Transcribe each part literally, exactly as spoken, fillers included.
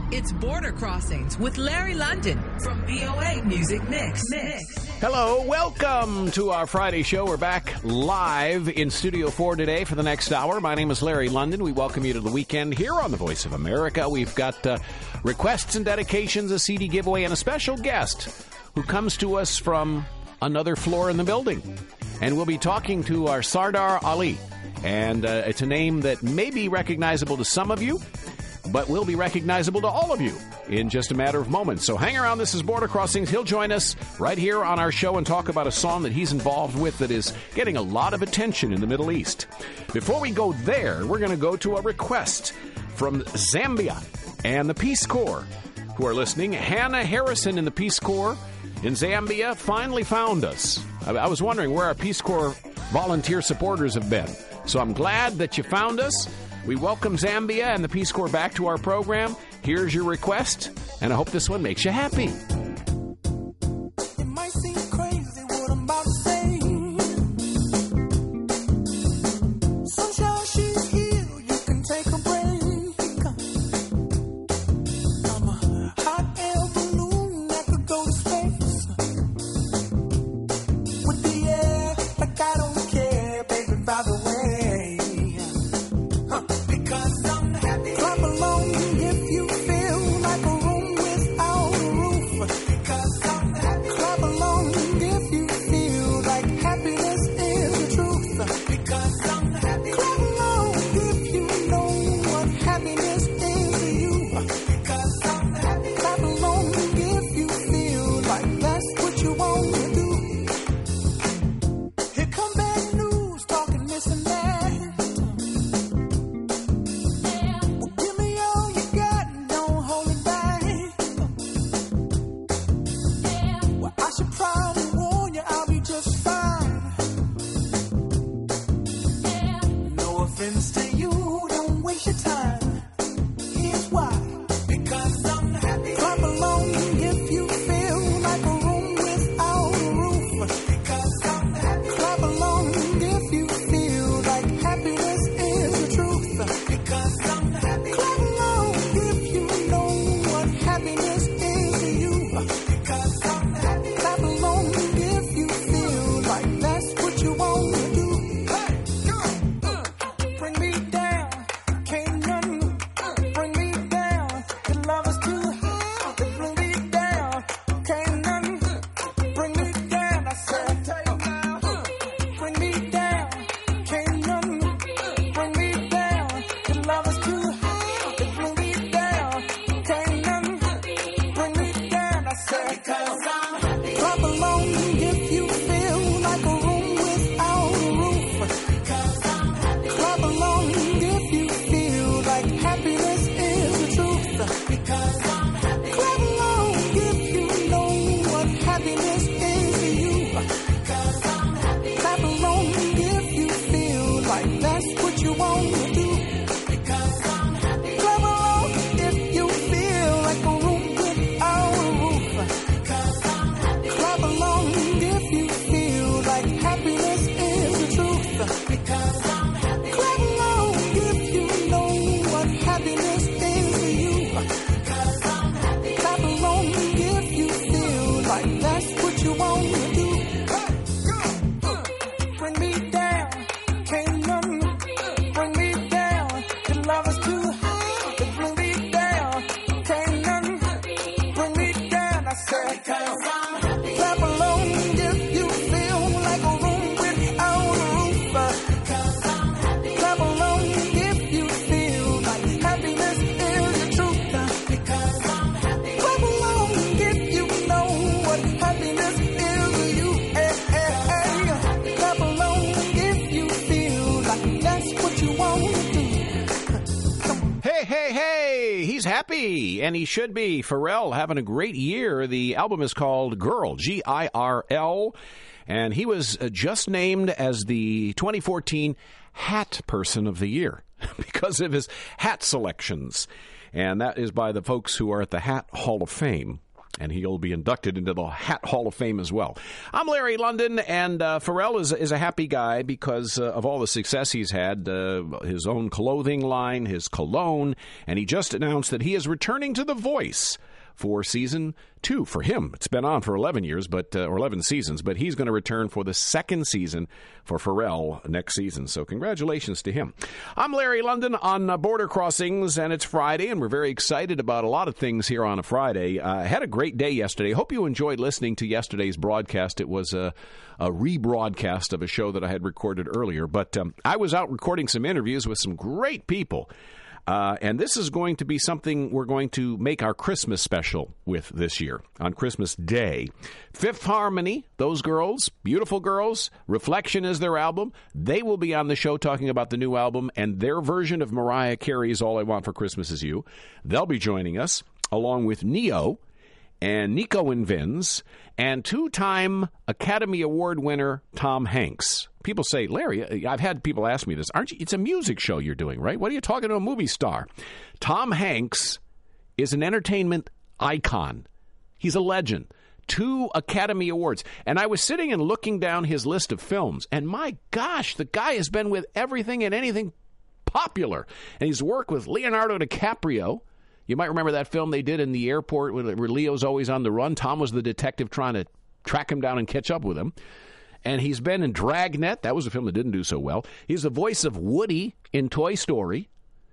It's Border Crossings with Larry London from V O A Music Mix. Mix. Hello, welcome to our Friday show. We're back live in Studio four today for the next hour. My name is Larry London. We welcome you to the weekend here on the Voice of America. We've got uh, requests and dedications, a C D giveaway, and a special guest who comes to us from another floor in the building. And we'll be talking to our Sardar Ali. And uh, it's a name that may be recognizable to some of you, but will be recognizable to all of you in just a matter of moments. So hang around. This is Border Crossings. He'll join us right here on our show and talk about a song that he's involved with that is getting a lot of attention in the Middle East. Before we go there, we're going to go to a request from Zambia and the Peace Corps who are listening. Hannah Harrison in the Peace Corps in Zambia finally found us. I, I was wondering where our Peace Corps volunteer supporters have been. So I'm glad that you found us. We welcome Zambia and the Peace Corps back to our program. Here's your request, and I hope this one makes you happy. It might seem crazy what I'm about to say. Sunshine, she's here, you can take a break. I'm a hot air balloon that could go to space. With the air, like I don't care, baby, by the way. And he should be. Pharrell having a great year. The album is called Girl, G I R L. And he was just named as the twenty fourteen Hat Person of the Year because of his hat selections. And that is by the folks who are at the Hat Hall of Fame. and he'll be inducted into the Hat Hall of Fame as well. I'm Larry London, and uh, Pharrell is, is a happy guy because uh, of all the success he's had, uh, his own clothing line, his cologne, and he just announced that he is returning to The Voice for season two. For him, it's been on for eleven years, but uh, or eleven seasons, but he's going to return for the second season for Pharrell next season. So congratulations to him. I'm Larry London on uh, Border Crossings, and it's Friday, and we're very excited about a lot of things here on a Friday. I uh, had a great day yesterday. Hope you enjoyed listening to yesterday's broadcast. It was a, a rebroadcast of a show that I had recorded earlier, but um, I was out recording some interviews with some great people. Uh, and this is going to be something we're going to make our Christmas special with this year on Christmas Day. Fifth Harmony, those girls, beautiful girls, Reflection is their album. They will be on the show talking about the new album and their version of Mariah Carey's All I Want for Christmas Is You. They'll be joining us, along with Neo and Nico and Vinz, and two-time Academy Award winner Tom Hanks. People say, Larry, I've had people ask me this, aren't you? It's a music show you're doing, right? What are you talking to a movie star? Tom Hanks is an entertainment icon. He's a legend. Two Academy Awards. And I was sitting and looking down his list of films, and my gosh, the guy has been with everything and anything popular. And he's worked with Leonardo DiCaprio. You might remember that film they did in the airport where Leo's always on the run. Tom was the detective trying to track him down and catch up with him. And he's been in Dragnet. That was a film that didn't do so well. He's the voice of Woody in Toy Story.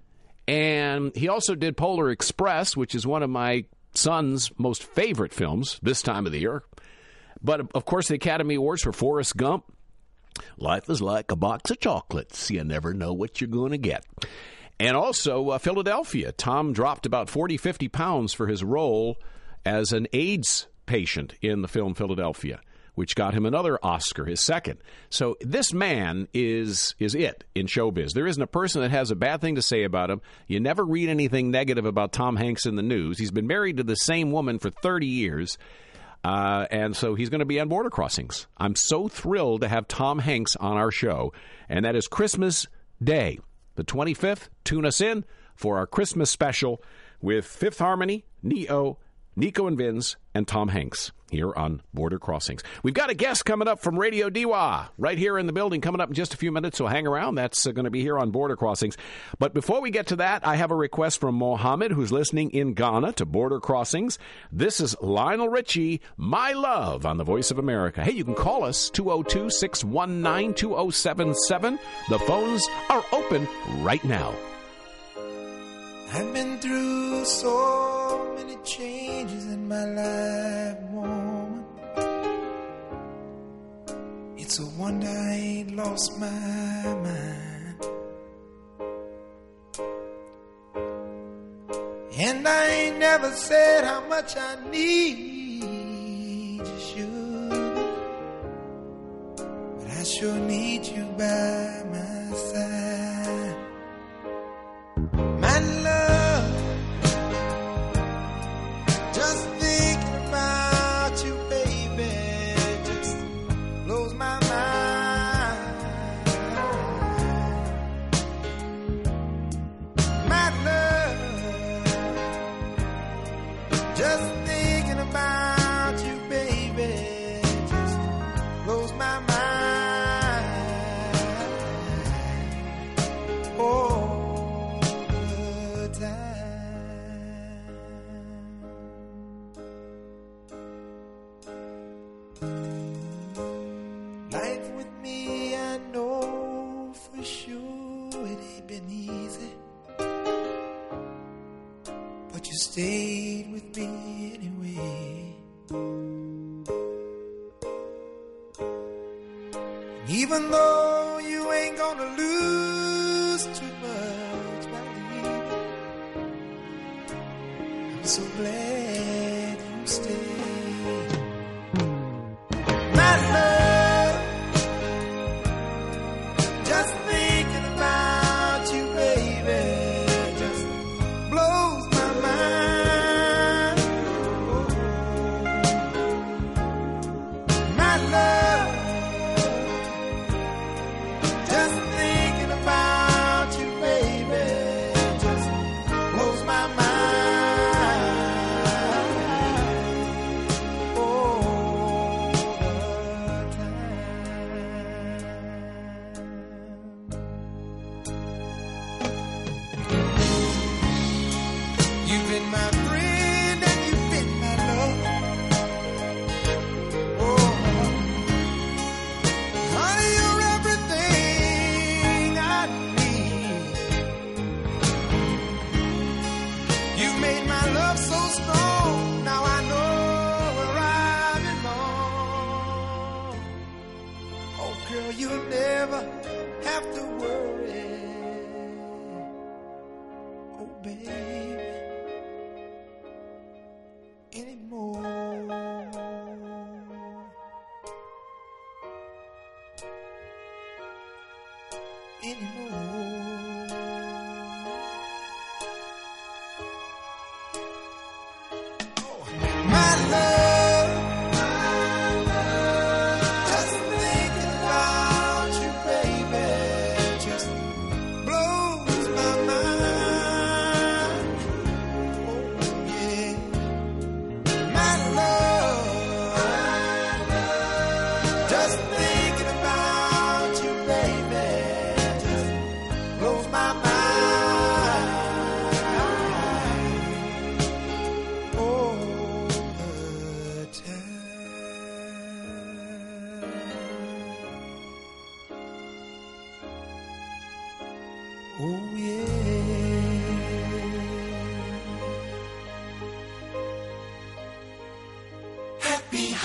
And he also did Polar Express, which is one of my son's most favorite films this time of the year. But, of course, the Academy Awards for Forrest Gump. Life is like a box of chocolates. You never know what you're going to get. And also uh, Philadelphia. Tom dropped about forty, fifty pounds for his role as an AIDS patient in the film Philadelphia, which got him another Oscar, his second. So this man is is it in showbiz. There isn't a person that has a bad thing to say about him. You never read anything negative about Tom Hanks in the news. He's been married to the same woman for thirty years, uh, and so he's going to be on Border Crossings. I'm so thrilled to have Tom Hanks on our show, and that is Christmas Day, the twenty-fifth. Tune us in for our Christmas special with Fifth Harmony, Neo, Nico and Vinz, and Tom Hanks here on Border Crossings. We've got a guest coming up from Radio Diwa right here in the building coming up in just a few minutes, so hang around. That's uh, going to be here on Border Crossings. But before we get to that, I have a request from Mohammed, who's listening in Ghana to Border Crossings. This is Lionel Richie, My Love, on the Voice of America. Hey, you can call us, two oh two, six one nine, two oh seven seven. The phones are open right now. I've been through so many changes in my life, woman. It's a wonder I ain't lost my mind. And I ain't never said how much I need you, sugar. But I sure need you by my side. My love, just thinking about you, baby, just blows my mind. My love, just thinking about you, baby, just blows my mind. Oh. Life with me, I know for sure it ain't been easy, but you stayed with me anyway. And even though you ain't gonna lose too much, my lady, I'm so glad you stayed. My love, just thinking about you, baby, just blows my mind. My love, just thinking about you, baby, just blows my mind. strong. Now I know where I belong. Oh, girl, you'll never have to worry. Oh, baby, anymore. Anymore. Oh, my love, my love, just thinking about you, baby, just blows my mind. Oh, yeah. My love, my love, just thinking about you, baby, just blows my mind. All the time. Oh, yeah. Happy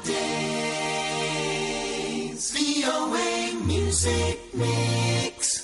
holidays, V O A Music Mix.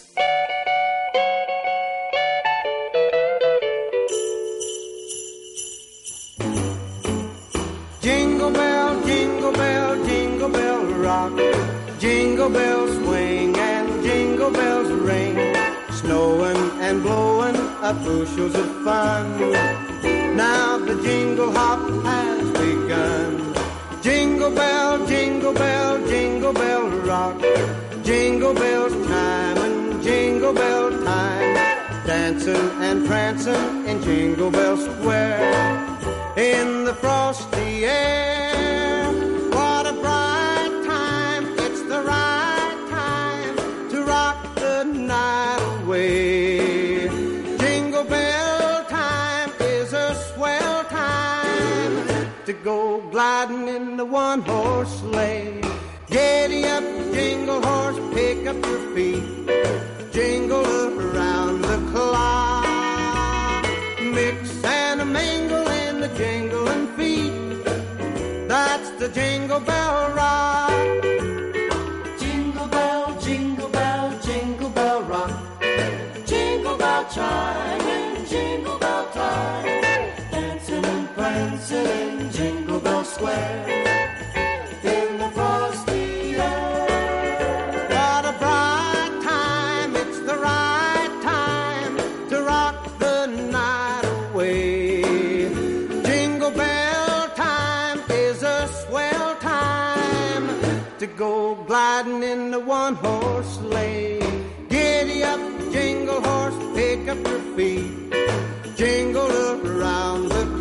Jingle bell, jingle bell, jingle bell rock. Jingle bells swing and jingle bells ring. Snowing and blowing up bushels of fun. Now the jingle hop has begun. Jingle bell, jingle bell, jingle bell rock. Jingle bells chime and jingle bell time. Dancing and prancing in Jingle Bell Square. In the frosty air, what a bright time. It's the right time to rock the night away. Jingle bell time is a swell time to go gliding in the one-horse sleigh. Giddy up, jingle horse, pick up your feet. Jingle around the clock. Mix and a mingle in the jingling feet. That's the Jingle Bell Rock. Jingle bell, jingle bell, jingle bell rock. Jingle bell chime and jingle bell time. Dancing and prancing in Jingle Bell Square. In the frosty air. What a bright time, it's the right time to rock the night away. Jingle bell time is a swell time to go gliding in the one-horse sleigh. Giddy up, jingle horse, pick up your feet. Jingle around the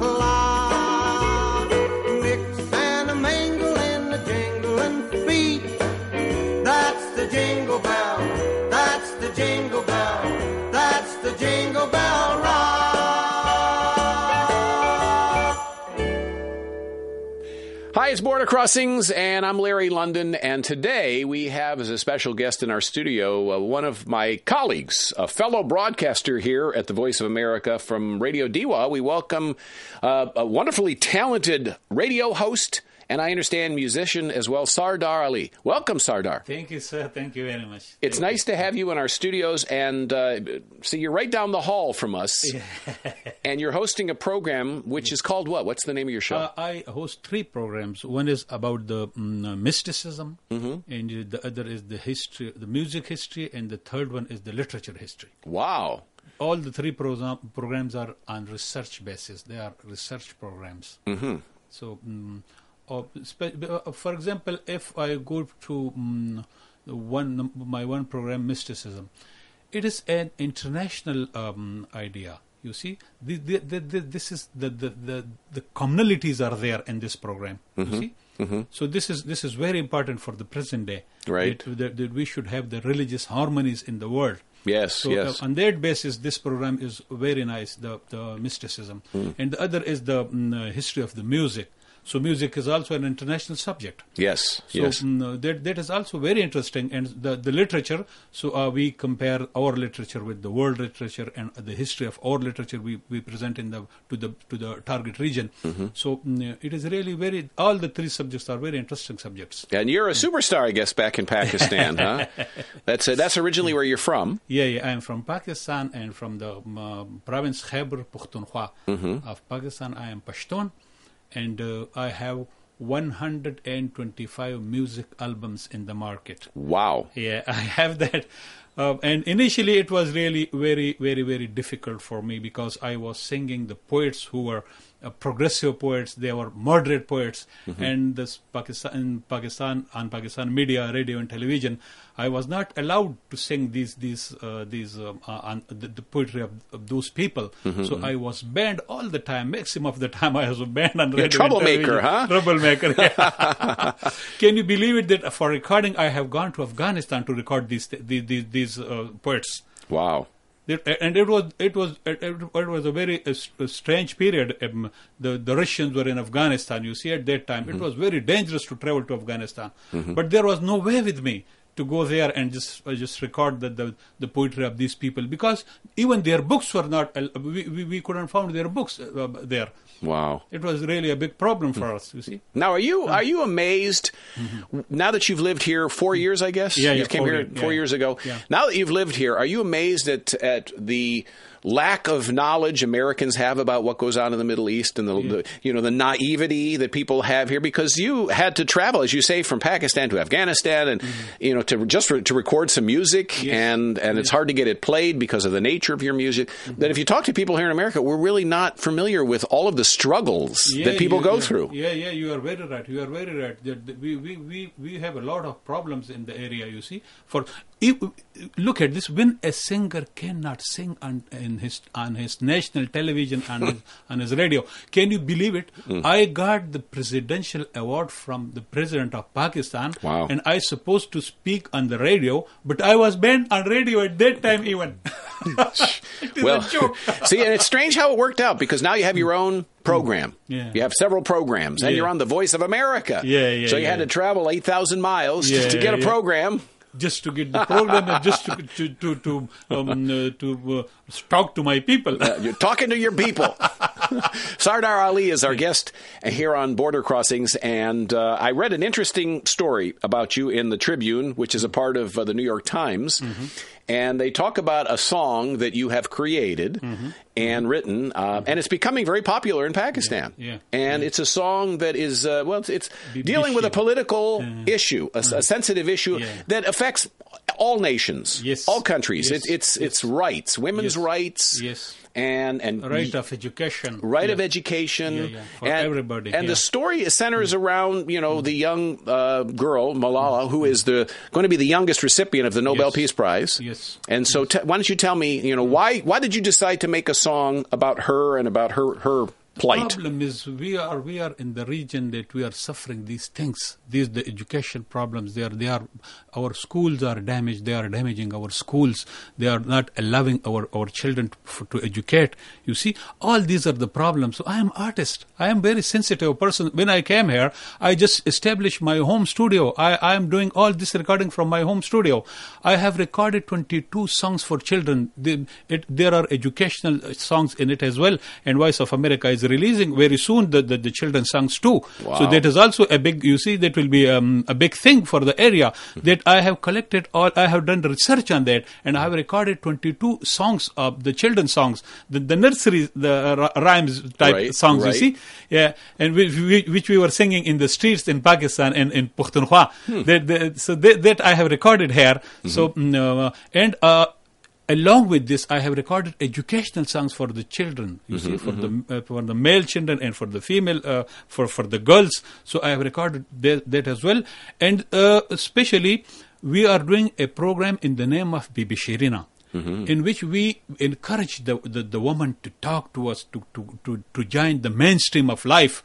clock. Mix and a mingle in the jingling feet. That's the jingle bell, that's the jingle bell, that's the Jingle Bell Rock. Hi, it's Border Crossings, and I'm Larry London, and today we have as a special guest in our studio uh, one of my colleagues, a fellow broadcaster here at the Voice of America from Radio Diwa. We welcome uh, a wonderfully talented radio host, and I understand musician as well, Sardar Ali. Welcome, Sardar. Thank you, sir. Thank you very much. It's Thank nice to have you in our studios, and uh, see, you're right down the hall from us, and you're hosting a program which is called what? What's the name of your show? Uh, I host three programs. One is about the um, mysticism, Mm-hmm. and the other is the history, the music history, and the third one is the literature history. Wow. All the three pro- programs are on research basis. They are research programs. Mm-hmm. So, um, uh, spe- uh, for example, if I go to um, one my one program, mysticism, it is an international um, idea. You see, the, the, the, the, this is the, the, the, the commonalities are there in this program. Mm-hmm. You see, Mm-hmm. so this is this is very important for the present day. Right. That, that, that we should have the religious harmonies in the world. Yes, So yes. uh, on that basis, this program is very nice. The the mysticism, Mm. and the other is the mm, uh, history of the music. So music is also an international subject. Yes, So yes. mm, that that is also very interesting, and the the literature. So uh, we compare our literature with the world literature and the history of our literature. We, we present in the to the to the target region. So mm, it is really very. All the three subjects are very interesting subjects. And you're a superstar, I guess, back in Pakistan, huh? That's uh, that's originally where you're from. Yeah, yeah. I am from Pakistan and from the um, uh, province Khyber Pakhtunkhwa of Pakistan. I am Pashtun, and uh, I have one hundred twenty-five music albums in the market. Wow. Yeah, I have that. Uh, and initially it was really very, very, very difficult for me because I was singing the poets who were uh, progressive poets, they were moderate poets, and this Pakistan, in Pakistan, on Pakistan media, radio and television, I was not allowed to sing these these uh, these um, uh, on the, the poetry of, of those people. So I was banned all the time. Maximum of the time I was banned on radio. and troublemaker, television. huh? Troublemaker. Yeah. Can you believe it that for recording I have gone to Afghanistan to record these these these, these uh, poets. Wow. It- and it was it was it, it was a very uh, s- uh, strange period. Um, the the Russians were in Afghanistan. You see, at that time it was very dangerous to travel to Afghanistan. But there was no way with me to go there and just uh, just record the, the the poetry of these people, because even their books were not. Uh, we, we we couldn't find their books uh, there. Wow. It was really a big problem for us. You see. Now, are you are you amazed now that you've lived here four years? I guess Yeah, you yeah, came four here years, four yeah. years ago. Yeah. Now that you've lived here, are you amazed at at the lack of knowledge Americans have about what goes on in the Middle East and the, the you know the naivety that people have here? Because you had to travel, as you say, from Pakistan to Afghanistan, and you know to just re- to record some music, Yes. and and it's hard to get it played because of the nature of your music. That if you talk to people here in America, we're really not familiar with all of the struggles that people you- go yeah, through. Yeah, yeah, you are very right. You are very right. That that we, we, we, we have a lot of problems in the area, you see. For if, look at this, when a singer cannot sing on in his on his national television and his, on his radio, can you believe it? I got the presidential award from the president of Pakistan, Wow. and I supposed to speak on the radio, but I was banned on radio at that time even. It is Well, a joke. see, and it's strange how it worked out, because now you have your own program. Yeah. You have several programs, and Yeah. you're on the Voice of America. Yeah, yeah, So you had yeah. to travel eight thousand miles Yeah, to get a yeah. program. Just to get the program and just to to to to, um, uh, to uh, talk to my people. Uh, you're talking to your people. Sardar Ali is our guest here on Border Crossings, and uh, I read an interesting story about you in the Tribune, which is a part of uh, the New York Times, and they talk about a song that you have created and written, uh, and it's becoming very popular in Pakistan. Yeah, yeah, and it's a song that is, uh, well, it's, it's dealing with a political issue, a, a sensitive issue Yeah. that affects all nations, Yes. all countries. Yes. It, it's Yes. it's rights, women's Yes. rights, Yes. and and Right of education. right of Yeah. education, Yeah, yeah, for and, everybody, And yeah. the story centers around you know the young uh, girl Malala, who is the going to be the youngest recipient of the Nobel Yes. Peace Prize. Yes. And so, t- why don't you tell me, you know, why why did you decide to make a song about her and about her her plight? Problem is we are we are in the region that we are suffering these things. These the education problems. They are they are our schools are damaged. They are damaging our schools. They are not allowing our, our children to, to educate. You see, all these are the problems. So I am artist. I am very sensitive person. When I came here, I just established my home studio. I, I am doing all this recording from my home studio. I have recorded twenty-two songs for children. They, it, there are educational songs in it as well. And Voice of America is releasing very soon the, the, the children's songs too. Wow. So that is also a big, you see, that will be um, a big thing for the area. That I have collected all, I have done research on that, and I have recorded twenty-two songs of the children's songs, the, the nursery, the r- rhymes type Right, songs, right. you see. Yeah, and which, which we were singing in the streets in Pakistan and in Pakhtunkhwa. That, that, so that, that I have recorded here. So, mm, uh, and, uh, along with this, I have recorded educational songs for the children. You see, for the uh, for the male children and for the female, uh, for for the girls. So I have recorded that, that as well, and uh, especially we are doing a program in the name of Bibi Shirina, in which we encourage the, the the woman to talk to us, to to to to join the mainstream of life.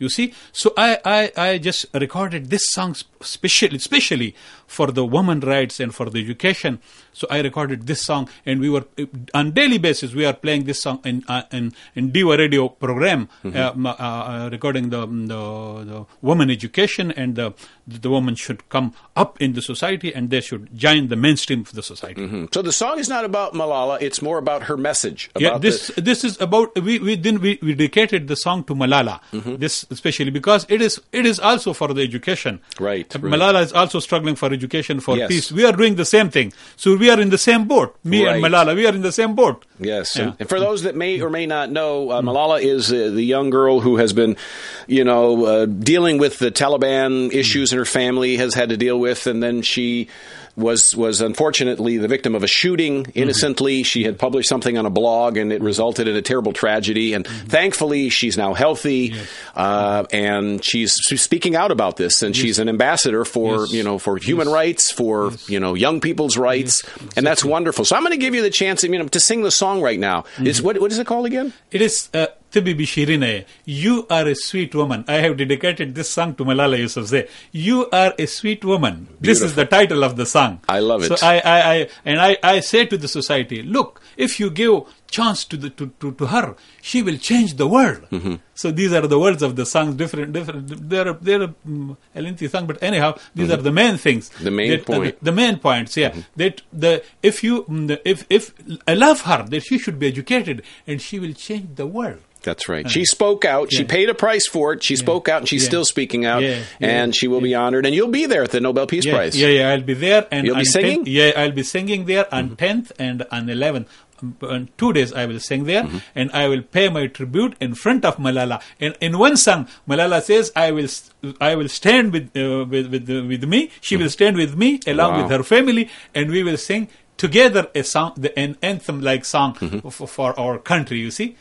You see, so I, I, I just recorded this song specially, especially for the women rights and for the education. So I recorded this song, and we were on daily basis. We are playing this song in uh, in, in Diva radio program, mm-hmm. uh, uh, recording the, the the women education, and the the women should come up in the society, and they should join the mainstream of the society. Mm-hmm. So the song is not about Malala; it's more about her message. About yeah, this the... this is about we we then we, we dedicated the song to Malala. Mm-hmm. This especially because it is it is also for the education. Right. Uh, right. Malala is also struggling for education, for yes. peace. We are doing the same thing. So we are in the same boat. Me right. and Malala, we are in the same boat. Yes. Yeah. And, and for those that may or may not know, uh, Malala is uh, the young girl who has been, you know, uh, dealing with the Taliban issues in her family, has had to deal with, and then she was was unfortunately the victim of a shooting innocently. Mm-hmm. She had published something on a blog, and it resulted in a terrible tragedy. And mm-hmm. thankfully, she's now healthy, yes. uh, and she's, she's speaking out about this. And yes. she's an ambassador for yes. you know for human yes. rights, for yes. you know young people's rights, yes. exactly. and that's wonderful. So I'm going to give you the chance, you know, to sing the song right now. Mm-hmm. Is what what is it called again? It is. Uh, Tibi Shirine, you are a sweet woman. I have dedicated this song to Malala Yousafzai. You are a sweet woman. Beautiful. This is the title of the song. I love it. So I, I, I and I, I say to the society, look, if you give chance to the to, to, to her, she will change the world. Mm-hmm. So these are the words of the songs. Different, different. They're they're um, a lengthy song, but anyhow, these mm-hmm. are the main things. The main that, point. Uh, the, the main points. Yeah. Mm-hmm. That the if you if if I love her, that she should be educated, and she will change the world. That's right. She spoke out. Yeah. She paid a price for it. She yeah. spoke out, and she's yeah. still speaking out. Yeah. Yeah. And she will yeah. be honored. And you'll be there at the Nobel Peace yeah. Prize. Yeah, yeah, I'll be there. And you'll be singing? tenth, yeah, I'll be singing there on mm-hmm. tenth and on eleventh. On two days I will sing there, mm-hmm. and I will pay my tribute in front of Malala. And in one song, Malala says, "I will, I will stand with uh, with with, uh, with me. She mm-hmm. will stand with me along wow. with her family, and we will sing together a song, the, an anthem-like song mm-hmm. for, for our country." You see,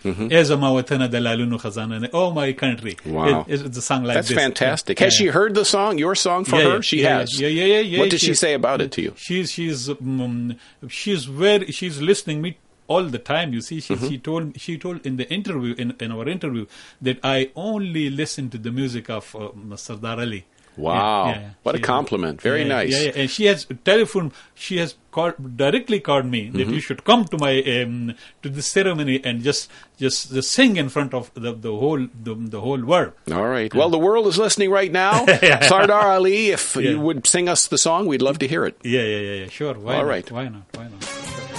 mm-hmm. oh my country! Wow, it, it's a song like That's this. That's fantastic. Yeah. Has she heard the song, your song for yeah, her? Yeah, she yeah, has. Yeah, yeah, yeah. yeah what did she, she say about it to you? She's she's um, she's very she's listening me all the time. You see, she, mm-hmm. she told she told in the interview in, in our interview that I only listen to the music of uh, Sardar Ali. Wow, yeah, yeah, what she, a compliment! Very yeah, nice. Yeah, yeah, and she has telephoned. She has called directly called me that mm-hmm. you should come to my um, to the ceremony and just just, just sing in front of the, the whole the, the whole world. All right. Yeah. Well, the world is listening right now. yeah. Sardar Ali, if yeah. you would sing us the song, we'd love to hear it. Yeah, yeah, yeah, yeah. Sure. Why All not? right. Why not? Why not?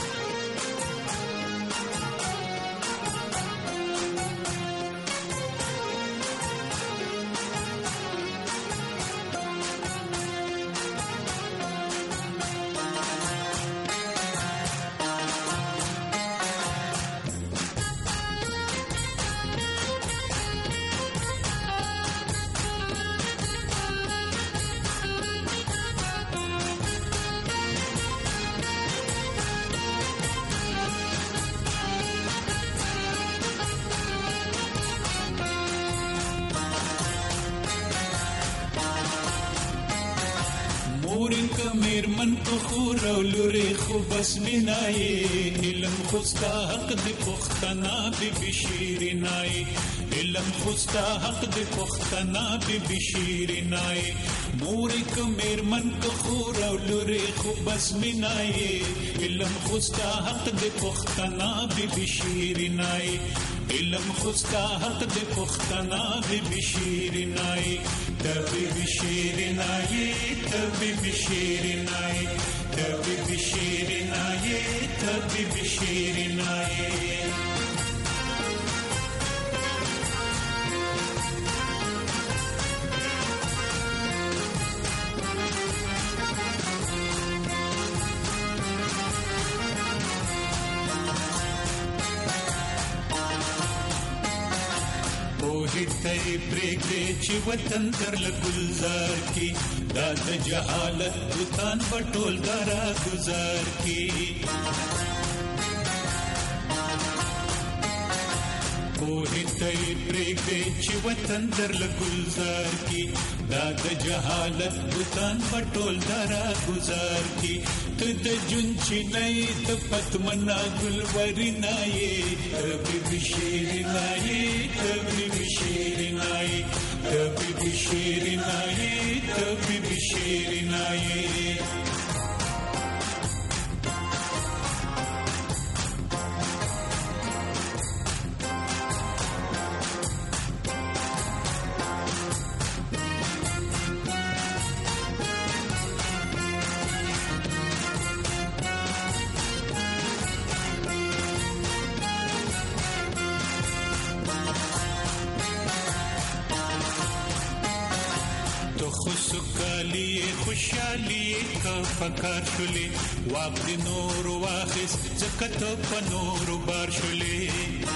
مورك ميرمن كخورة ولوري خبس مناي إلم خستا حق دي پختنا ببشيرناي إلم خستا حق دي پختنا ببشيرناي مورك ميرمن كخورة ولوري خبس مناي إلم خستا حق دي پختنا ببشيرناي إلم خستا حق دي پختنا ببشيرناي تبي بشيرناي تبي بشيرناي تبي بشيرناي تبي بشيرناي هیتای پریکړې چې وطن در لګلزار کی دا د جهالت دوکان پټول دارا گزار کی هیتای پریکړې چې وطن در لګلزار کی دا د جهالت دوکان پټول دارا گزار کی ته د جون چې نه ته پتمنا ګلوري نه یې ربي بشیر نه یې ربي بشیر نه یې سوکالی خوشحالی کا پکار شلی واق دی نور واخس زکت په نور بار شلی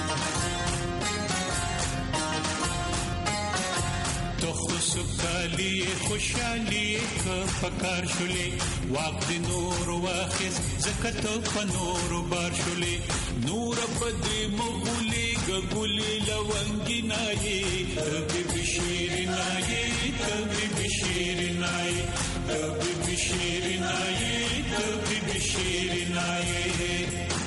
تو خوشحالی خوشحالی کا پکار شلی واق دی نور واخس زکت په نور بار شلی نور بدی مغولی گگولی لونگی نائی تبی بشیر نائی تبی بشیر نائی تبی بشیر نائی تبی بشیر نائی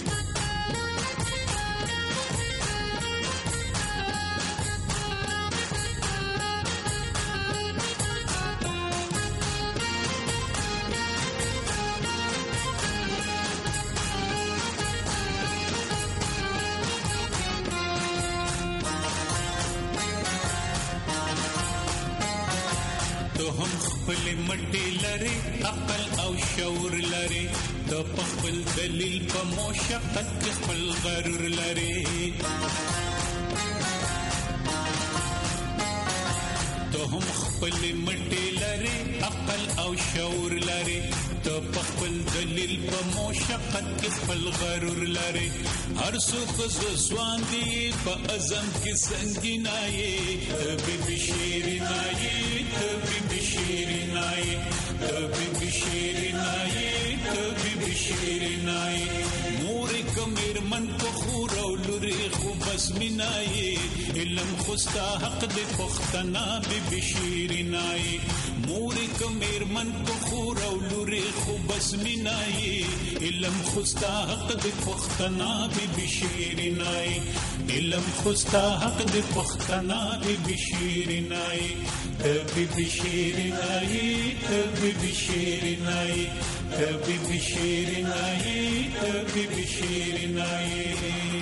هم خپل مټی لري عقل او شعور لري د خپل دلیل په مشقت خپل غرور لري ته هم خپل مټی لري عقل او شعور لري ته خپل دلیل په مشقت خپل غرور لري هر څوک ځوان دی په اذن کې سنگینای ته بشیرینای ته بشیرینای ته بشیرینای ته بشیرینای مور کمر من په خور او لوري خو بس مینای علم خوستا حق د پختنا به بشیرینای مور کمر من په خور او لوري خو بس مینای علم خوستا حق د پختنا به بشیرینای علم خوستا حق د پختنا به بشیرینای ته بشیرینای ته بشیرینای ته بشیرینای ته بشیرینای.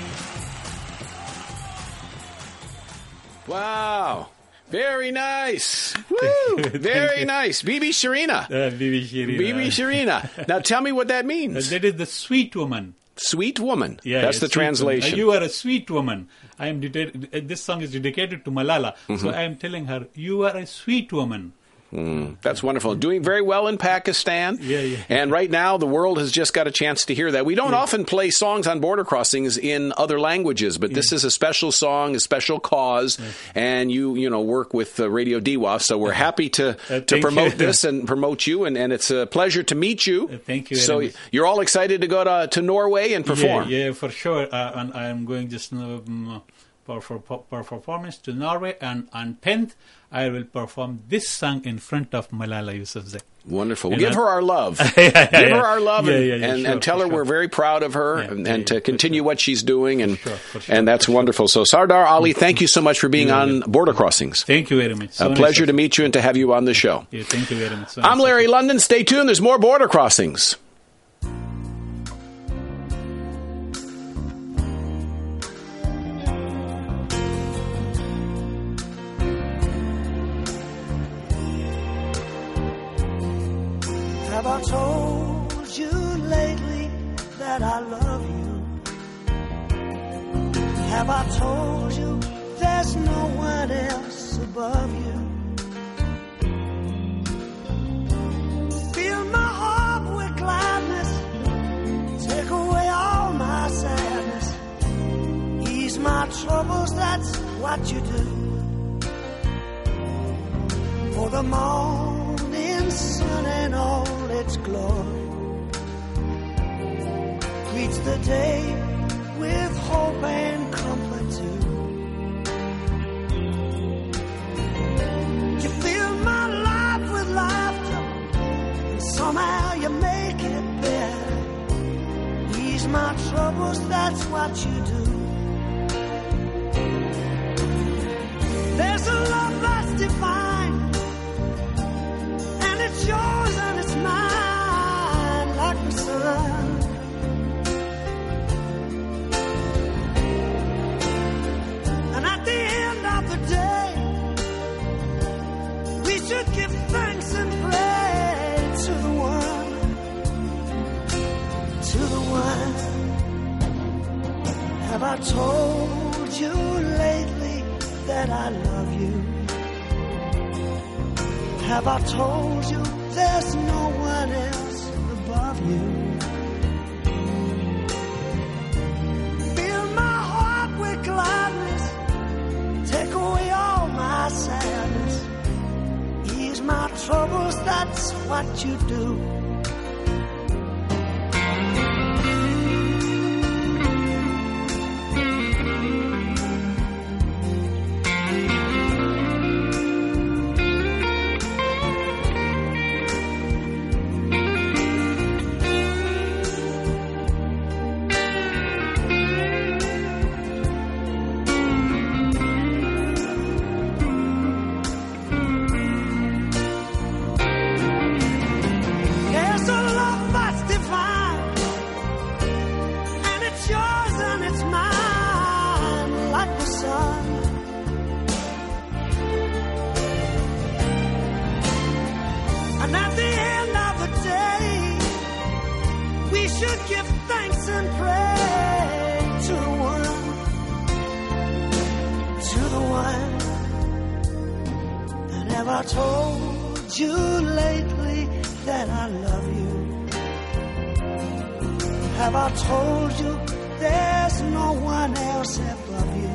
Wow. Very nice. Woo! Very nice. Bibi Sharina. Uh, Bibi Sharina. Bibi Sharina. Now tell me what that means. Uh, that is the sweet woman. Sweet woman. Yeah, that's the sweet translation. woman. Uh, you are a sweet woman. I am dedicated. This song is dedicated to Malala. Mm-hmm. So I am telling her, you are a sweet woman. Mm, that's wonderful. Doing very well in Pakistan. Yeah, yeah. And right now, the world has just got a chance to hear that. We don't yeah. often play songs on border crossings in other languages, but yeah. this is a special song, a special cause, yeah. and you, you know, work with uh, Radio Diwa, so we're happy to uh, to promote you. this and promote you, and, and it's a pleasure to meet you. Uh, thank you. So you're all excited to go to to Norway and perform. Yeah, yeah for sure. Uh, and I am going just um, for, for for performance to Norway, and on tenth. I will perform this song in front of Malala Yousafzai. Wonderful. Well, and give I'm, her our love. yeah, yeah, give yeah. her our love yeah, and, yeah, yeah, and, sure, and tell her sure. we're very proud of her yeah, and, yeah, and yeah, to continue sure. what she's doing. And for sure, for sure, and that's for wonderful. Sure. So Sardar Ali, thank you so much for being yeah, on yeah. Border Crossings. Thank you very much. So a nice pleasure to meet you and to have you on the show. Yeah, thank you very much. So I'm nice Larry London. Stay tuned. There's more Border Crossings. Have I told you lately that I love you? Have I told you there's no one else above you? Fill my heart with gladness, take away all my sadness, ease my troubles, that's what you do. For the morning sun and all its glory greets the day with hope and comfort too. You fill my life with laughter, and somehow you make it better. Ease my troubles, that's what you do. There's a love that's divine, and it's yours and it's mine, like the sun. And at the end of the day, we should give thanks and pray to the one, to the one. Have I told you lately that I love you? Have I told you there's no one else above you? Fill my heart with gladness, take away all my sadness, ease my troubles, that's what you do. I told you lately that I love you? Have I told you there's no one else above you?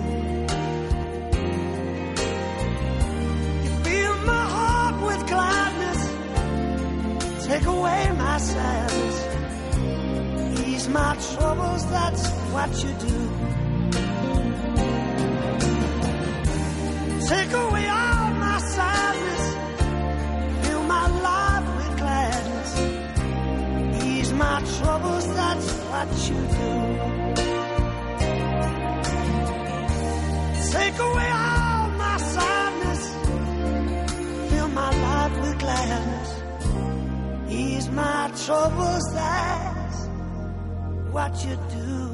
You fill my heart with gladness, take away my sadness, ease my troubles, that's what you do. Take away all my sadness, fill my life with gladness, ease my troubles, that's what you do. Take away all my sadness, fill my life with gladness, ease my troubles, that's what you do.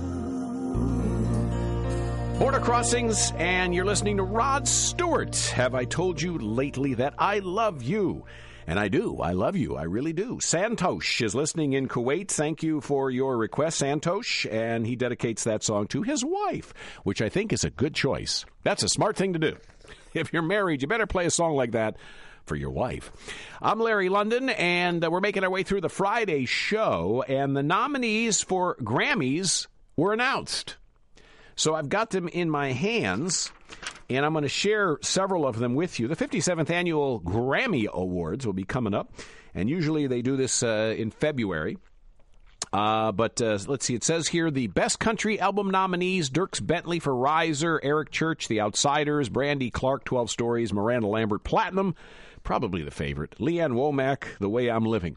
Border Crossings, and you're listening to Rod Stewart. Have I told you lately that I love you? And I do. I love you. I really do. Santosh is listening in Kuwait. Thank you for your request, Santosh. And he dedicates that song to his wife, which I think is a good choice. That's a smart thing to do. If you're married, you better play a song like that for your wife. I'm Larry London, and uh, we're making our way through the Friday show, and the nominees for Grammys were announced. So I've got them in my hands, and I'm going to share several of them with you. The fifty-seventh Annual Grammy Awards will be coming up, and usually they do this uh, in February. Uh, but uh, let's see, it says here the Best Country Album nominees: Dierks Bentley for Riser, Eric Church, The Outsiders, Brandy Clark, twelve Stories, Miranda Lambert, Platinum, probably the favorite, Leanne Womack, The Way I'm Living.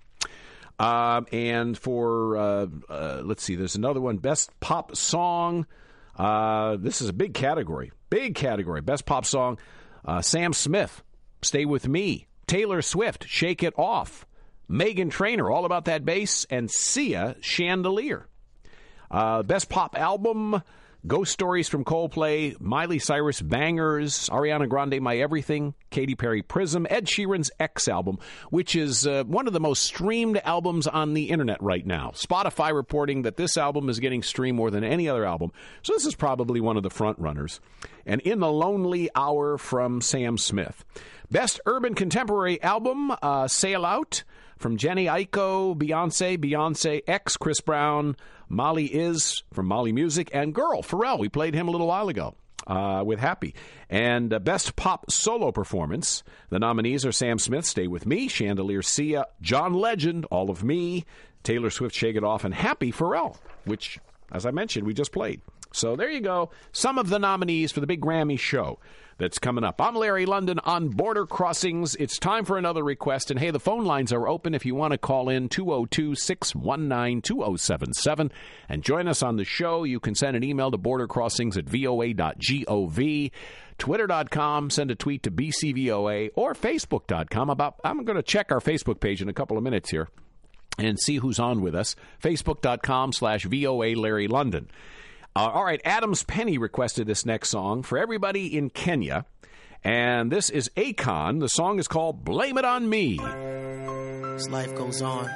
Uh, and for, uh, uh, let's see, there's another one, Best Pop Song. Uh, this is a big category. Big category. Best Pop Song. Uh, Sam Smith, Stay With Me. Taylor Swift, Shake It Off. Meghan Trainor, All About That Bass. And Sia, Chandelier. Uh, Best Pop Album. Ghost Stories from Coldplay. Miley Cyrus, Bangers. Ariana Grande, My Everything. Katy Perry, Prism. Ed Sheeran's X album, which is uh, one of the most streamed albums on the internet right now. Spotify reporting that this album is getting streamed more than any other album. So this is probably one of the front runners. And In the Lonely Hour from Sam Smith. Best Urban Contemporary Album, uh, Sail Out from Jenny Aiko, Beyonce, Beyonce X, Chris Brown, Molly Is from Molly Music, and Girl, Pharrell. We played him a little while ago uh, with Happy. And uh, Best Pop Solo Performance. The nominees are Sam Smith, Stay With Me, Chandelier, Sia, John Legend, All of Me, Taylor Swift, Shake It Off, and Happy, Pharrell, which, as I mentioned, we just played. So there you go. Some of the nominees for the big Grammy show that's coming up. I'm Larry London on Border Crossings. It's time for another request. And, hey, the phone lines are open if you want to call in, two oh two, six one nine, two oh seven seven. And join us on the show. You can send an email to bordercrossings at v o a dot gov, twitter dot com, send a tweet to B C V O A, or facebook dot com. About, I'm going to check our Facebook page in a couple of minutes here and see who's on with us. facebook dot com slash V O A Larry London. Uh, all right, Adams Penny requested this next song for everybody in Kenya, and this is Akon. The song is called Blame It On Me. As life goes on,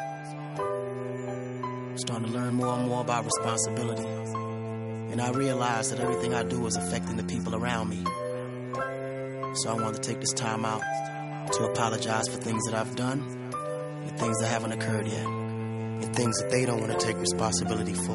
I'm starting to learn more and more about responsibility, and I realize that everything I do is affecting the people around me. So I want to take this time out to apologize for things that I've done and things that haven't occurred yet and things that they don't want to take responsibility for.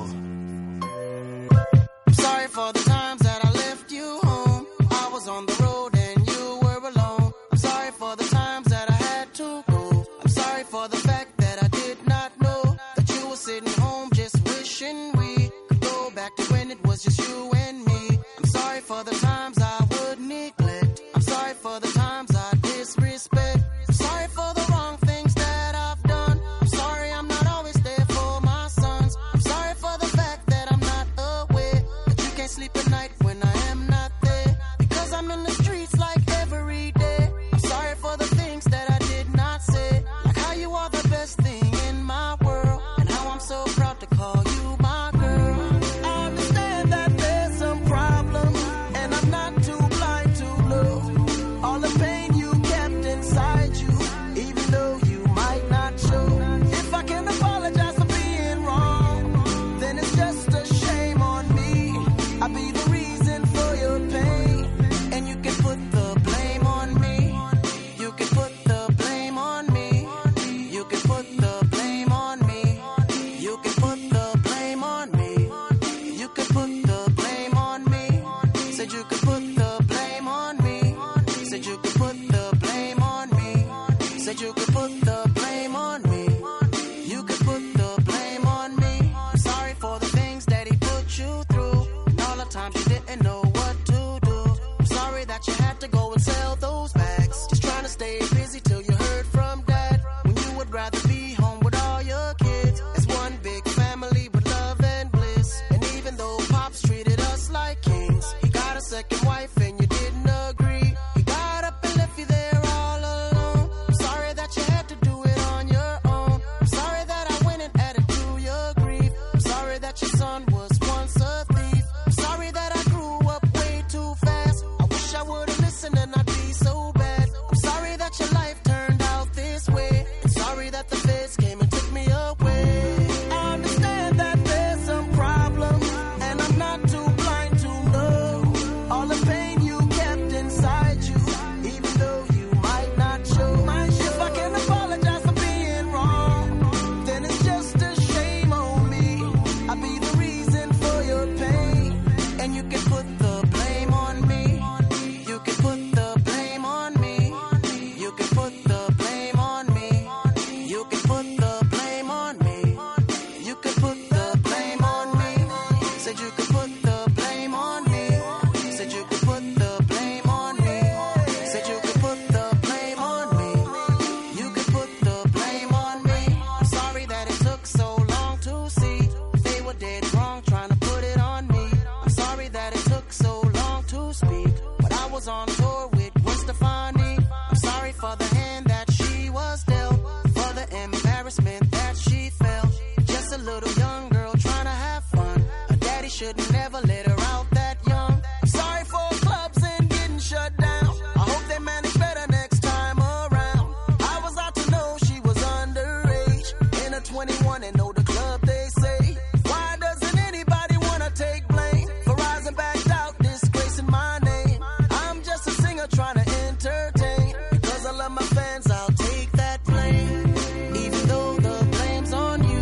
I'm sorry for the times that I left you home. I was on the road and you were alone. I'm sorry for the times that I had to go. I'm sorry for the fact that I did not know that you were sitting home just wishing we could go back to when it was just you and me. I'm sorry for the times I would neglect. I'm sorry for the times I disrespect. I'm sorry for the wrong things that I've done. I'm sorry I'm not always there for my sons. I'm sorry for the fact that I'm not aware that you can't sleep at night when I am not there, because I'm in the streets like every day. I'm sorry for the things that I did not say, like how you are the best thing in my world and how I'm so proud to call you my girl. I understand that there's some problems and I'm not too blind to know all the pain you kept inside you, even though you might not show. If I can apologize for being wrong, then it's just a shame on me. I'll be the reason for your pain, and you can put the blame on me. You can put the blame on me. You can put the blame on me. You can put the blame on me. You can put the blame on me. Said you could put the blame on me. Said you could put the blame on me. Said you could put the blame on me. You could put the blame on me. I'm sorry for the things that he put you through, and all the times you didn't know what to do. I'm sorry that you had to go and sell those bags, just trying to stay busy till you heard from dad, when you would rather be home with all your kids as one big family with love and bliss. And even though Pops treated us like kings, he got a second wife and you didn't agree. He got up and left you there all alone. I'm sorry that you had to do it on your own. I'm sorry that I went and added to your grief. I'm sorry that your son was once a thief. I'm sorry that I grew up way too fast. I wish I would've listened and I'd be so bad. I'm sorry that your life turned out this way. I'm sorry that the feds came and took me away. I understand that there's some problems, and I'm not too blind to know all the pain you kept inside you, even though you might not show. If I can apologize for being wrong, then it's just a shame on me. I'll be the reason for your pain, and you can put the blame on me. You can put the blame on me. You can put the blame on me. You can put the blame on me. You can put the blame on me. Said you could put the blame on me. Said you could put the blame on me. Said you could put the blame on me. You could put the blame on me. I'm sorry that it took so long to see they were dead wrong trying to put it on me. I'm sorry that it took so long to speak, but I was on tour with Gwen Stefani. I'm sorry for the hand that she was dealt, for the embarrassment that she felt. Just a little young girl trying to have fun. Her daddy should never let her out that young. I'm sorry for clubs and getting shut down. I hope they manage better next time around. I was out to know she was underage, in her twenty-one and know the club they say. Why doesn't anybody wanna take blame for rising back out, disgracing my name? I'm just a singer trying to entertain. Because I love my fans, I'll take that blame. Even though the blame's on you.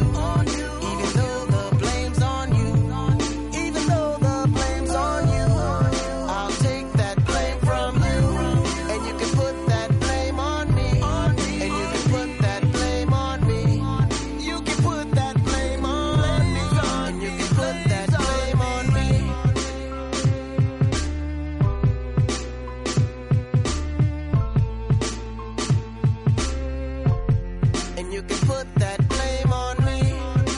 Even though the blame's on you. Even though the blame's on you. I'll take that blame from you. And you can put that blame on me. And you can put that blame on me. You can put that blame on me. And you can put that blame on me. And you can put that blame on me.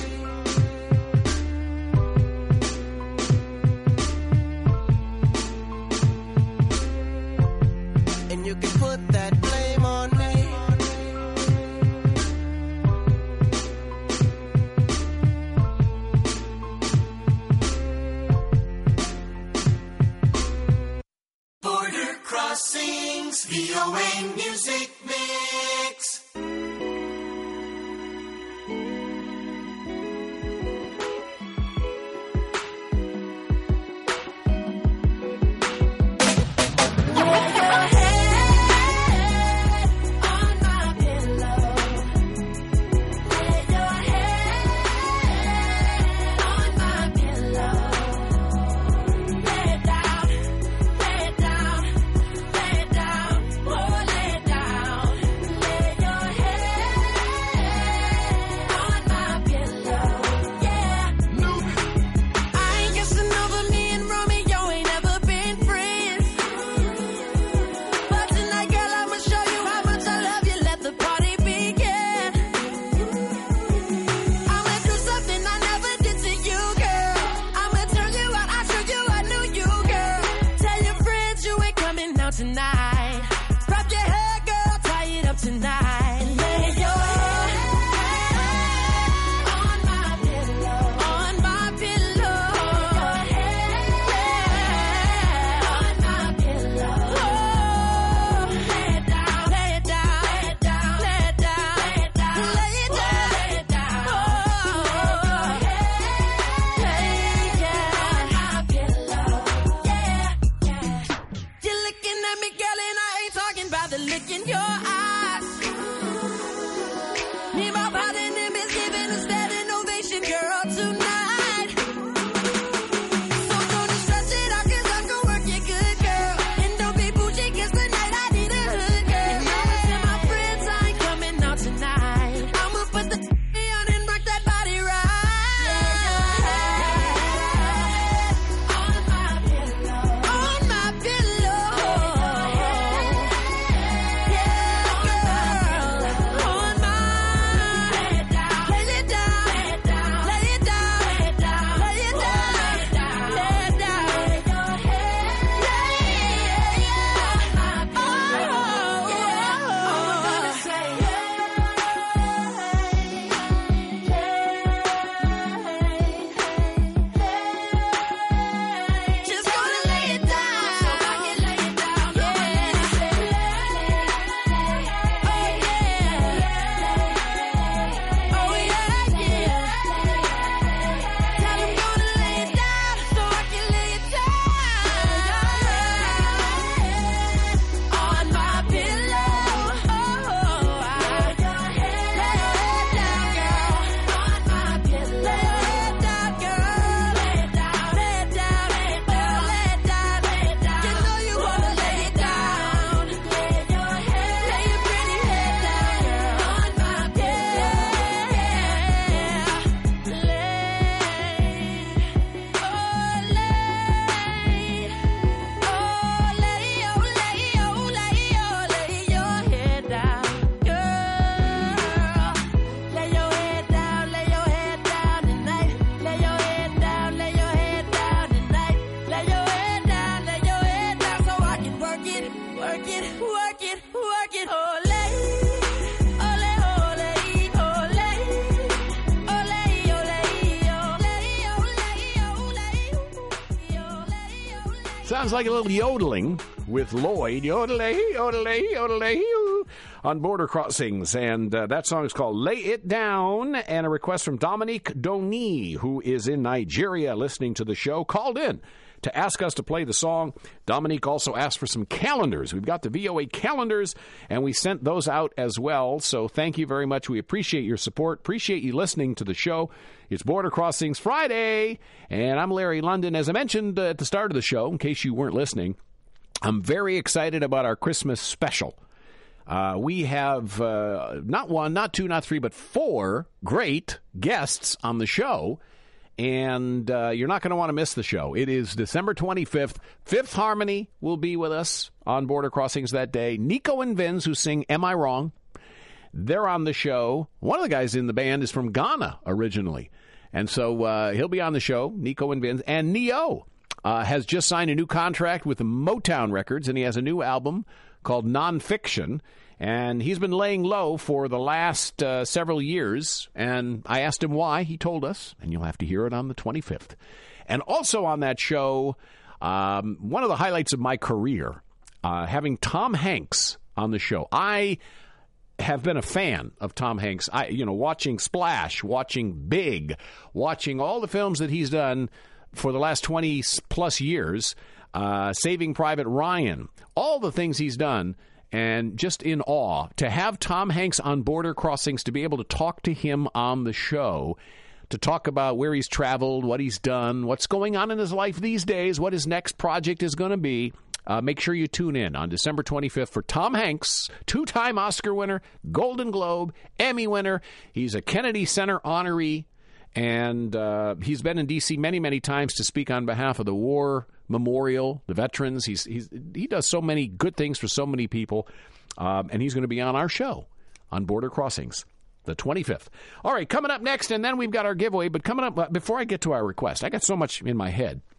And you can put that blame on me. Border Crossings, V O A Music Mix. Your head tonight. Wrap your hair, girl, tie it up tonight. Lay your head on my pillow, on my pillow. Lay your head on my pillow. Lay it down, lay it down, lay it down, lay it down, lay it down, lay it down, lay it down. Oh, lay yeah, on my pillow. Yeah, yeah. You're looking at me, girl, and I ain't talking about the look in your eyes. Need my body and them is giving a standing ovation, girl, tonight. So don't you stress it out, cause I can work you good, girl. And don't be bougie, cause tonight I need a hood, girl. And I'ma tell my friends I ain't coming out tonight. I'ma put the on and rock that body right. On my pillow, on my pillow. Yeah, girl, on my. Lay it down, lay it down, lay it down, lay it down, lay it down, lay it down, lay it down. Yeah, yeah, yeah. Oh, yeah. Just gonna lay it down, so I can lay it down. Yeah. Oh yeah, oh yeah, yeah. Tell him gonna lay it down, so I can lay it down. On my pillow. Oh, I lay your head down, girl. On my pillow. Lay your head down, girl. Lay it down, lay it down, lay it down, lay it down, lay it down. You know you wanna lay it down. Lay your head, lay your pretty head down, girl. On my pillow. Lay, oh lay, oh lay, oh lay, oh lay, oh lay your head down, girl. Lay your head down, lay your head down tonight. Lay your head down, lay your head down tonight. Lay your head down, lay your head down so I can work it, work it, work it, work it. Oh lay, oh lay, oh lay, oh lay, oh lay, oh lay, oh lay, oh lay, oh lay, oh lay, oh lay. Sounds like a little yodeling with Lloyd. Yodelay, yodelay, yodelay, yoo, on Border Crossings. And uh, that song is called Lay It Down. And a request from Dominique Doni, who is in Nigeria listening to the show, called in to ask us to play the song. Dominique also asked for some calendars. We've got the V O A calendars, and we sent those out as well. So thank you very much. We appreciate your support. Appreciate you listening to the show. It's Border Crossings Friday, and I'm Larry London. As I mentioned uh, at the start of the show, in case you weren't listening, I'm very excited about our Christmas special. Uh, we have uh, not one, not two, not three, but four great guests on the show. And uh, you're not going to want to miss the show. It is December twenty-fifth. Fifth Harmony will be with us on Border Crossings that day. Nico and Vinz, who sing Am I Wrong? They're on the show. One of the guys in the band is from Ghana originally. And so uh, he'll be on the show, Nico and Vinz. And Neo uh, has just signed a new contract with Motown Records, and he has a new album called Nonfiction. And he's been laying low for the last uh, several years. And I asked him why. He told us. And you'll have to hear it on the twenty-fifth. And also on that show, um, one of the highlights of my career, uh, having Tom Hanks on the show. I have been a fan of Tom Hanks. I, you know, watching Splash, watching Big, watching all the films that he's done for the last twenty plus years, uh, Saving Private Ryan, all the things he's done. And just in awe to have Tom Hanks on Border Crossings, to be able to talk to him on the show, to talk about where he's traveled, what he's done, what's going on in his life these days, what his next project is going to be. Uh, make sure you tune in on December twenty-fifth for Tom Hanks, two-time Oscar winner, Golden Globe, Emmy winner. He's a Kennedy Center honoree, and uh, he's been in D C many, many times to speak on behalf of the war memorial, the veterans. He's, he's he does so many good things for so many people, um, and he's going to be on our show on Border Crossings the twenty-fifth. All right, coming up next, and then we've got our giveaway. But coming up, before I get to our request, I got so much in my head.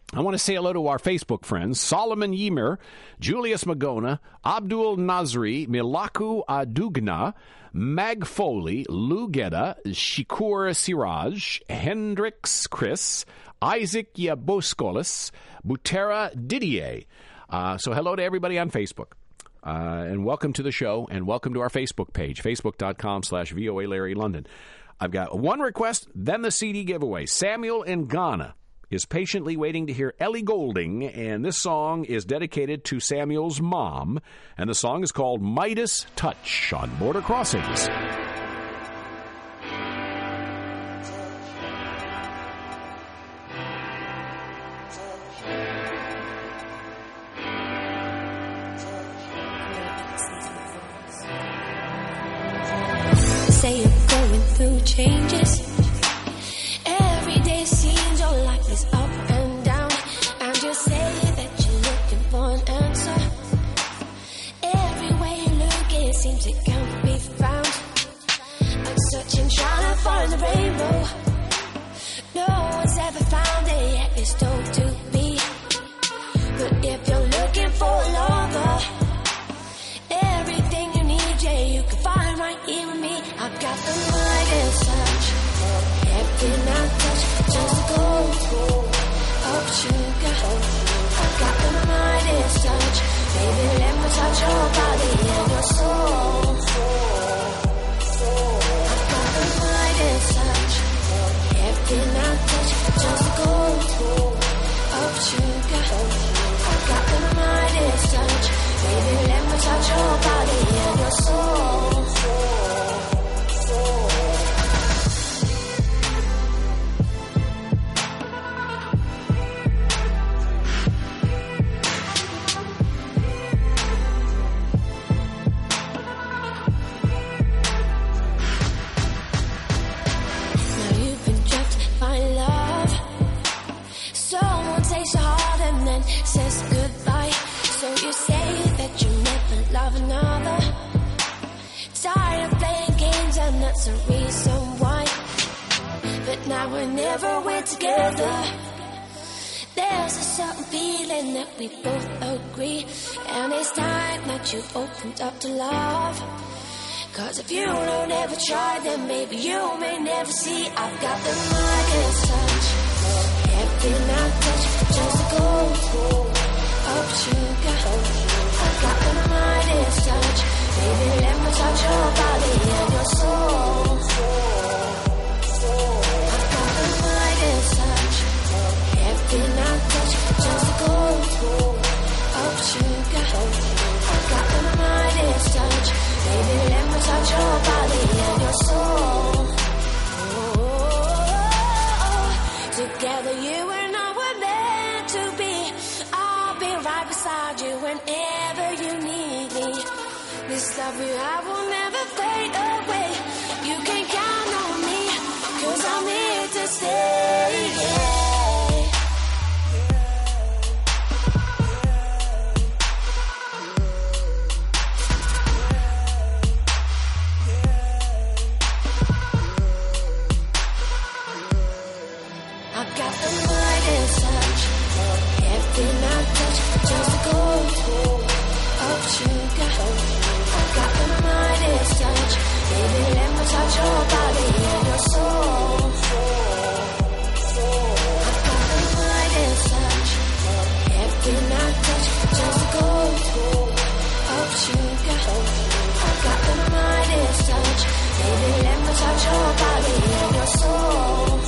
I want to say hello to our Facebook friends, Solomon Yemer, Julius Magona, Abdul Nazri, Milaku Adugna, Mag Foley, Lou Gedda, Shikur Siraj, Hendrix Chris, Isaac Yaboskolis, Butera Didier. Uh, so hello to everybody on Facebook. Uh, and welcome to the show, and welcome to our Facebook page, facebook.com slash VOA Larry London. I've got one request, then the C D giveaway. Samuel in Ghana is patiently waiting to hear Ellie Goulding, and this song is dedicated to Samuel's mom, and the song is called Midas Touch on Border Crossings. Say you're going through changes. Every day seems your life is up and down, and you say that you're looking for an answer. Everywhere you look, it seems it can't be found. I'm searching, trying to find the rainbow. No one's ever found it yet, it's told to be. But if you're looking for a lover, everything you need, yeah, you can find right here with me. I've got the Midas touch. Everything I touch just gold of sugar. I've got the Midas touch. Baby, let me touch your body and your soul. I've got the Midas touch. Everything I touch just gold of sugar. I've got the Midas touch. Baby, let me touch your body and your soul. Now you've been trapped by love. Someone takes your heart and then says goodbye. So you say that you never love another. Tired of playing games and that's the reason why. But now whenever we're together, there's a certain feeling that we both agree. And it's time that you've opened up to love. Cause if you don't ever try, then maybe you may never see. I've got the Midas touch. Everything I touch just gold of sugar. I've got the Midas touch. Baby, let me touch your body and your soul. I've got the Midas touch. Everything I touch just gold of sugar. I've got the Midas touch. Baby, let me touch your body and your soul. Together you and I were meant to be. I'll be right beside you whenever you need me. This love we have will never fade away. You can count on me, cause I'm here to stay, yeah. I've got the Midas touch. Everything I touch just gold of sugar. I've got the Midas touch. Baby, let me touch your body and your soul. I've got the Midas touch. Everything I touch just gold of sugar. I've got the Midas touch. Baby, let me touch your body and your soul.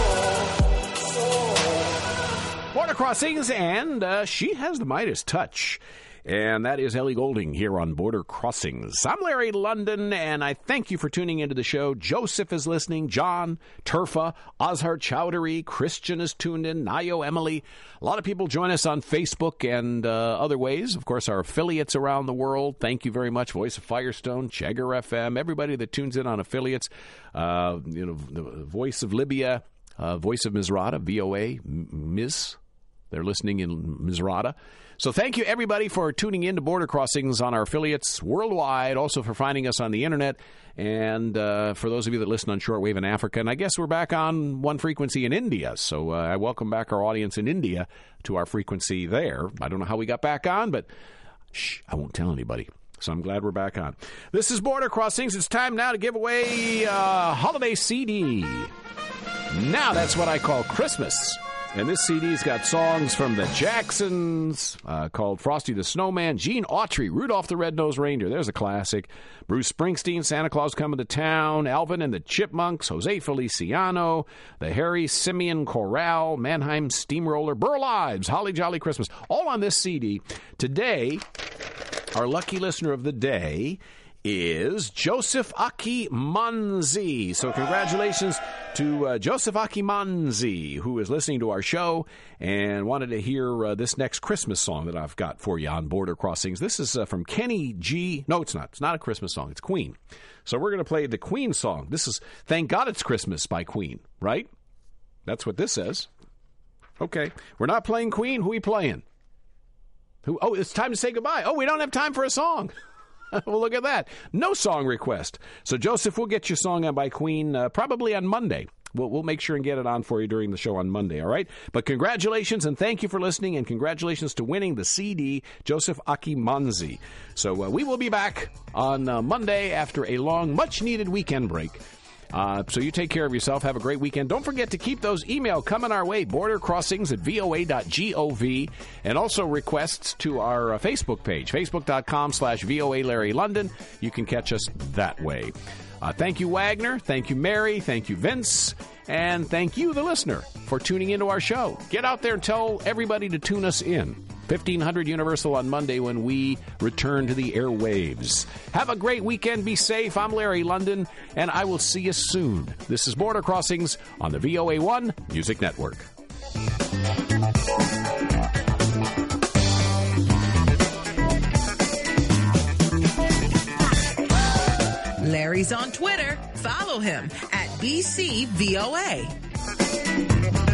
Border Crossings, and uh, she has the Midas touch. And that is Ellie Goulding here on Border Crossings. I'm Larry London, and I thank you for tuning into the show. Joseph is listening, John, Turfa, Azhar Chowdhury, Christian is tuned in, Nayo, Emily. A lot of people join us on Facebook and uh, other ways. Of course, our affiliates around the world. Thank you very much. Voice of Firestone, Chegar F M, everybody that tunes in on affiliates. Uh, you know, the Voice of Libya, uh, Voice of Misrata, V O A, Miz They're listening in Misrata. So thank you, everybody, for tuning in to Border Crossings on our affiliates worldwide, also for finding us on the Internet, and uh, for those of you that listen on shortwave in Africa. And I guess we're back on one frequency in India, so uh, I welcome back our audience in India to our frequency there. I don't know how we got back on, but shh, I won't tell anybody. So I'm glad we're back on. This is Border Crossings. It's time now to give away a holiday C D. Now that's what I call Christmas. And this C D's got songs from the Jacksons, uh, called Frosty the Snowman, Gene Autry, Rudolph the Red-Nosed Reindeer, there's a classic, Bruce Springsteen, Santa Claus Coming to Town, Alvin and the Chipmunks, Jose Feliciano, the Harry Simeon Chorale, Mannheim Steamroller, Burl Ives, Holly Jolly Christmas, all on this C D. Today, our lucky listener of the day is Joseph Aki Manzi. So congratulations to uh, Joseph Aki Manzi, who is listening to our show and wanted to hear uh, this next Christmas song that I've got for you on Border Crossings. This is uh, from Kenny G. No, it's not. It's not a Christmas song. It's Queen. So we're going to play the Queen song. This is Thank God It's Christmas by Queen, right? That's what this says. Okay. We're not playing Queen. Who are we playing? Who? Oh, it's time to say goodbye. Oh, we don't have time for a song. Well, look at that. No song request. So, Joseph, we'll get your song on by Queen uh, probably on Monday. We'll, we'll make sure and get it on for you during the show on Monday, all right? But congratulations, and thank you for listening, and congratulations to winning the C D, Joseph Aki Manzi. So uh, we will be back on uh, Monday after a long, much-needed weekend break. Uh, so you take care of yourself. Have a great weekend. Don't forget to keep those email coming our way, border crossings at V O A dot gov, and also requests to our uh, Facebook page, facebook.com slash VOA Larry London. You can catch us that way. Uh, thank you, Wagner. Thank you, Mary. Thank you, Vince. And thank you, the listener, for tuning into our show. Get out there and tell everybody to tune us in. fifteen hundred Universal on Monday when we return to the airwaves. Have a great weekend. Be safe. I'm Larry London, and I will see you soon. This is Border Crossings on the V O A one Music Network. Larry's on Twitter. Follow him at B C V O A.